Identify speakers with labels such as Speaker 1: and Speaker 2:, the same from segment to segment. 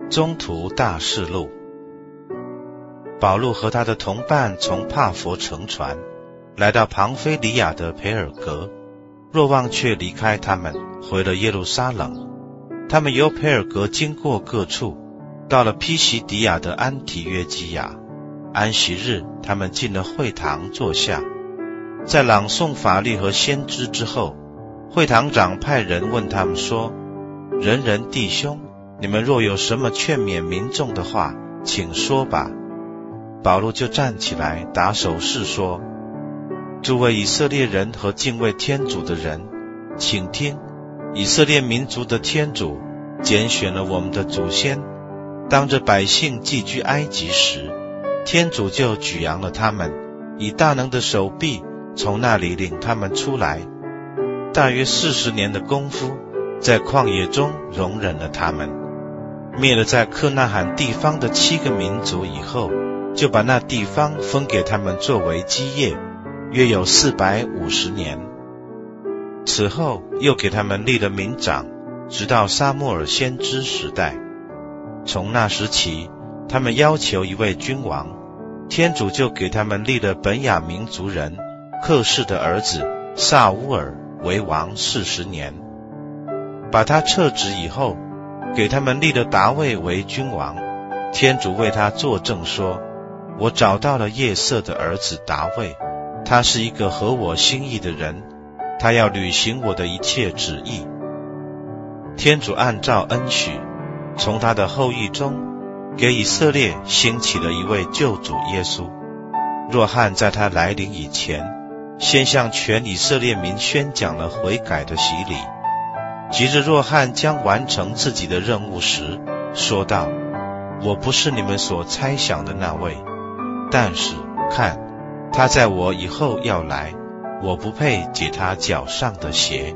Speaker 1: 中途大事录。保禄和他的同伴从帕佛乘船，来到庞菲利亚的培尔格，若望却离开他们，回了耶路撒冷。他们由培尔格经过各处，到了披西底亚的安提约基亚。安息日，他们进了会堂坐下，在朗诵法律和先知之后，会堂长派人问他们说：人人弟兄，你们若有什么劝勉民众的话，请说吧。保禄就站起来打手势说：诸位以色列人和敬畏天主的人，请听，以色列民族的天主拣选了我们的祖先，当着百姓寄居埃及时，天主就举扬了他们，以大能的手臂从那里领他们出来，大约40年的功夫，在旷野中容忍了他们，灭了在克纳罕地方的7个民族以后，就把那地方分给他们作为基业，约有450年。此后又给他们立了民长，直到撒母耳先知时代。从那时起，他们要求一位君王，天主就给他们立了本雅明族人克士的儿子撒乌尔为王40年。把他撤职以后，给他们立了达味为君王。天主为他作证说：我找到了叶瑟的儿子达味，他是一个合我心意的人，他要履行我的一切旨意。天主按照恩许，从他的后裔中给以色列兴起了一位救主耶稣。若翰在他来临以前，先向全以色列民宣讲了悔改的洗礼。及至若翰将完成自己的任务时，说道：我不是你们所猜想的那位，但是看，他在我以后要来，我不配解他脚上的鞋。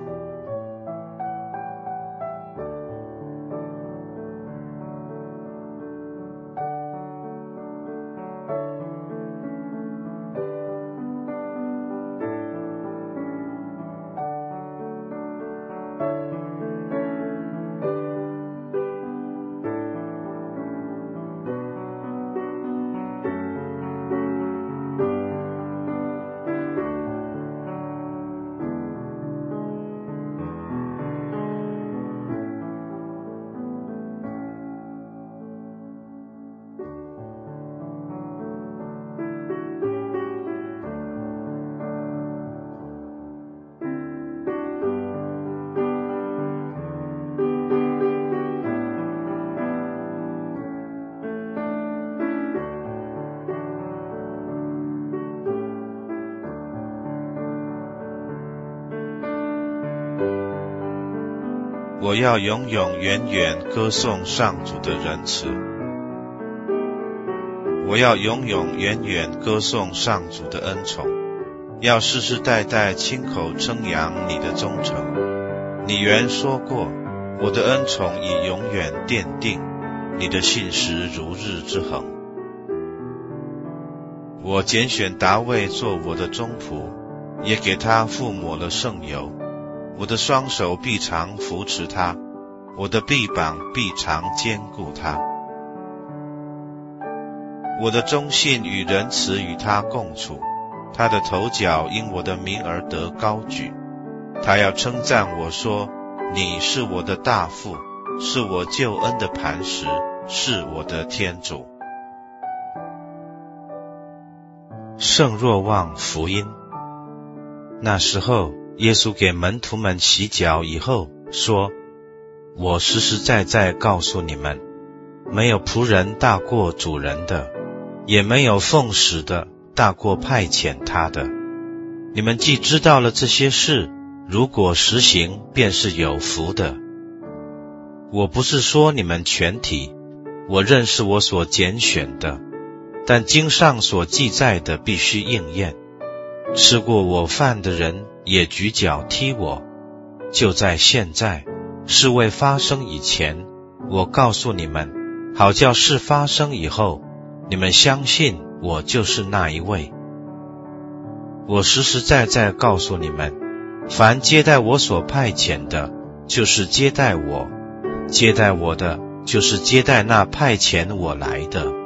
Speaker 1: 我要永永远远歌颂上主的仁慈。我要永永远远歌颂上主的恩宠，要世世代代亲口称扬你的忠诚。你原说过，我的恩宠已永远奠定，你的信实如日之恒。我拣选达味做我的忠仆，也给他覆抹了圣油。我的双手必常扶持他，我的臂膀必常坚固他。我的忠信与仁慈与他共处，他的头角因我的名而得高举。他要称赞我说：你是我的大父，是我救恩的磐石，是我的天主。圣若望福音。那时候耶稣给门徒们洗脚以后说：我实实在在告诉你们，没有仆人大过主人的，也没有奉使的大过派遣他的。你们既知道了这些事，如果实行，便是有福的。我不是说你们全体，我认识我所拣选的，但经上所记载的必须应验。吃过我饭的人也举脚踢我。就在现在，事未发生以前，我告诉你们，好叫事发生以后，你们相信我就是那一位。我实实在在告诉你们，凡接待我所派遣的，就是接待我；接待我的， 就是接待那派遣我来的。